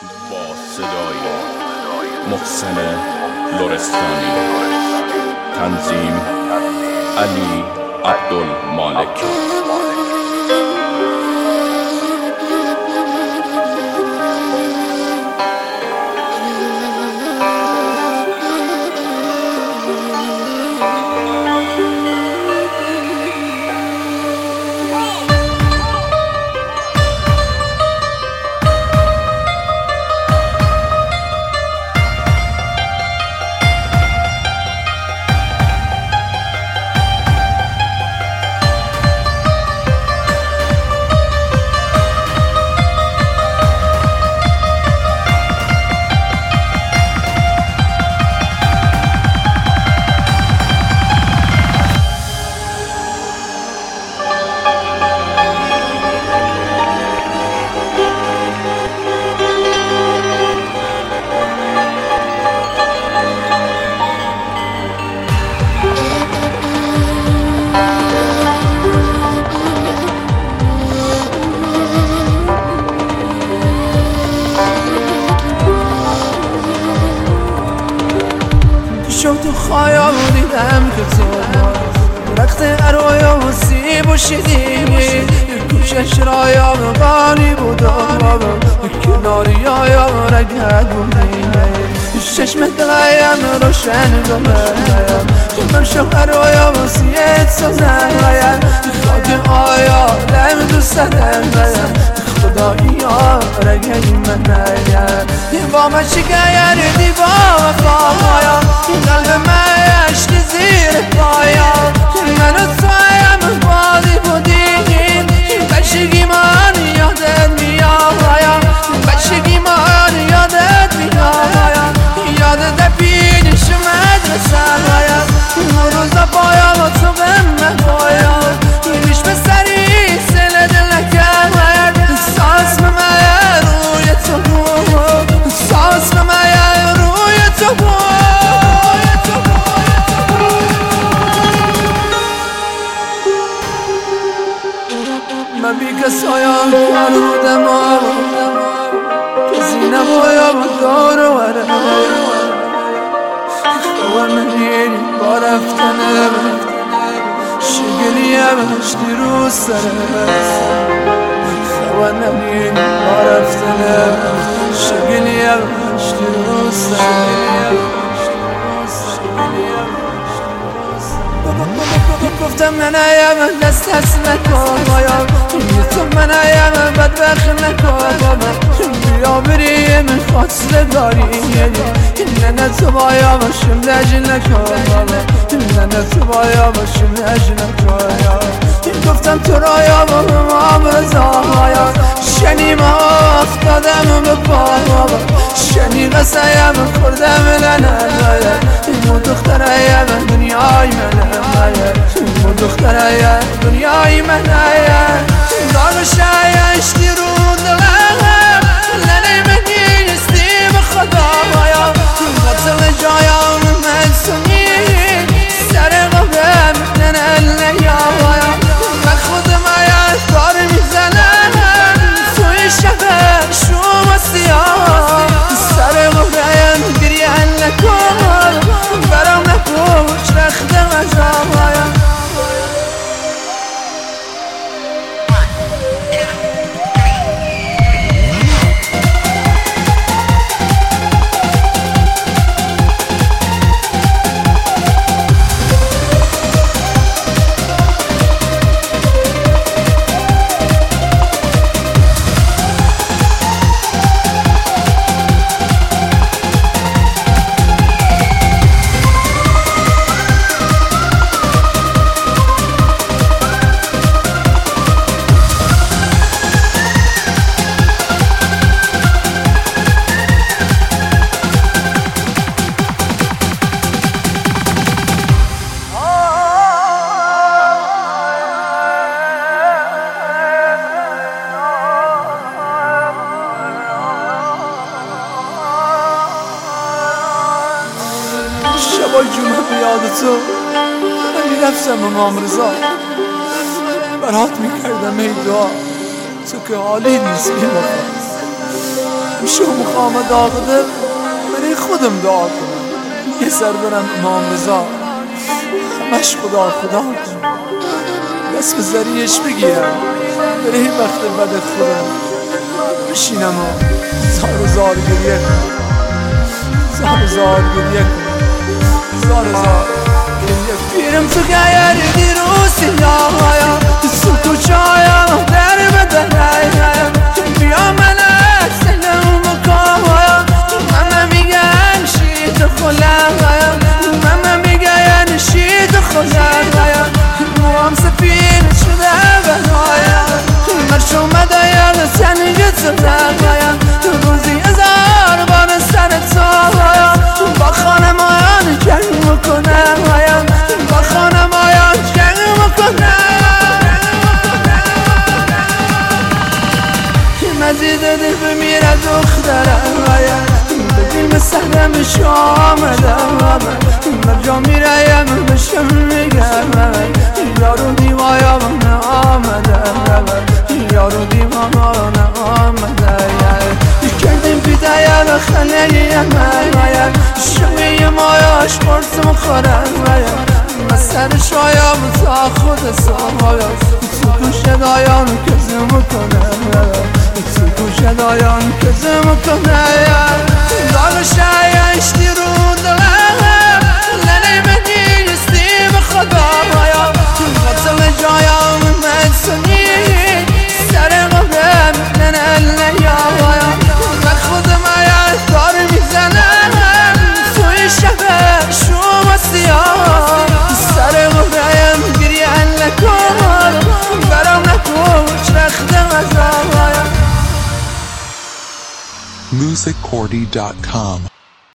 با صدای محسن لرستانی، تنظیم علی عبدالمالک. تو خیال دیدم که تو رخت ارویا و سیب و شدیدی کوشش رایا و غاری بود کناری آیا رگت بودی چشم دلایم روشن گمرایم من شوهر رویا و سیت سازم خاک آیا لم دوست دارم خدایا رگی من نیم با من شکر دیبا و خواهایا قلب من عشق زیر پایا من و تویم بادی بودیم بچگی من یادت میایا بچگی من یادت میایا یادت پیش مدرسه هایا روزا پایا و تو به من پایا میش به سری سل دلکم ساس به من روی تو بود ساس به من روی تو بود من بی کسایا کرودم کسی نبایا با دار و وره خواه منیری با رفتنم شگلیم اشتی رو سرم خواه منیری با رفتنم شگلیم اشتی رو سرم گفتم من ایم دست نکن بایا تو من ایم بدبخت نکن بیا بریم خواستگاری نه تو بایا باشم لج نکن نه تو بایا باشم لج نکن گفتم تو رایا با هم رضایا شنی ما افتادم به پا شنی قصایم خوردم لنه مو دخترایم دنیای منه مو دخترایم دنیای منه دار شایشتی رو دلم لنه منی نیستی به خدایا قتل جایان من سنی سر قبرم تنه لیایا من خودم آید دار میزنم توی شبه شوم سیاه سر قبرم گریان نکن برام نپوش رخت مجاوایا شبای جمعه بیاد تو ولی رفتم امام رضا برات میکردم ای دعا تو که حالی نیست میشه مقام داغده برای خودم دعا کنم، یه سر برم امام رضا همش خدا کنم، دست به ذریعش بگیرم برای وقت بد خودم بشینم و زار و زار گریه کنم، زار و زار گریه کنم، زار و زار گریه کنم. پیرم تو گیر دیروز یاهایا سوتو چایا در بدنایا بیا ملک سلام مکایا ماما میگن شید خلایا ماما میگن شید خلایا موام سفین شده بنایا مرش اومده یا سنگت زدایا روزی هزار بار سرت سایا با خانمایان جنگ میکنم با خانمایان جنگ میکنم مزید دل بمیره دخترم ببین به سهرمش آمدم مرجا میرایم بشم میگم یارو دیوایا من آمدم یارو دیوایا من آمدم کردیم بیدایا و خلیه من شمی مایاش قرصم خورم من سر شایم تا خود سایا تو گوش دایان کزم کنم تو گوش دایان کزم کنم داغ شایش دیرون دلم لنه منی استی به خدایا غطل جایم مدسنی سر قبرم لنه لیایا من خودم آیا دار میزنم توی شبه شما سیاه سر قبرم گریه لکن برام نکوش رختم از آیا musiccordy.com